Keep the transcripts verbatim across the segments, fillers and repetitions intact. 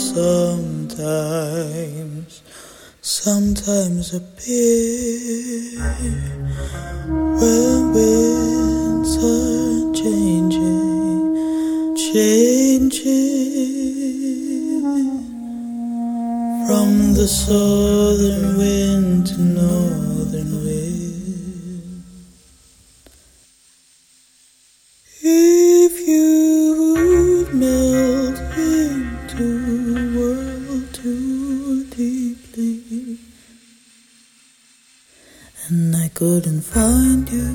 sometimes, sometimes appear when winds are changing, changing from the southern wind to northern wind. If you would melt into the world too deeply, and I couldn't find you,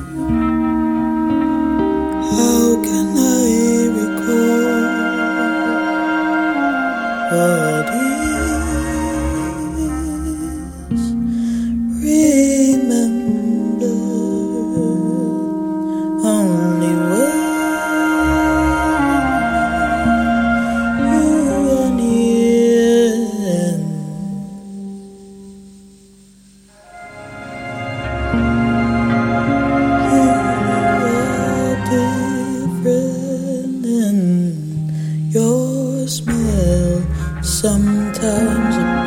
how can I recall what is? Remember only when you are near. Different, and your smell sometimes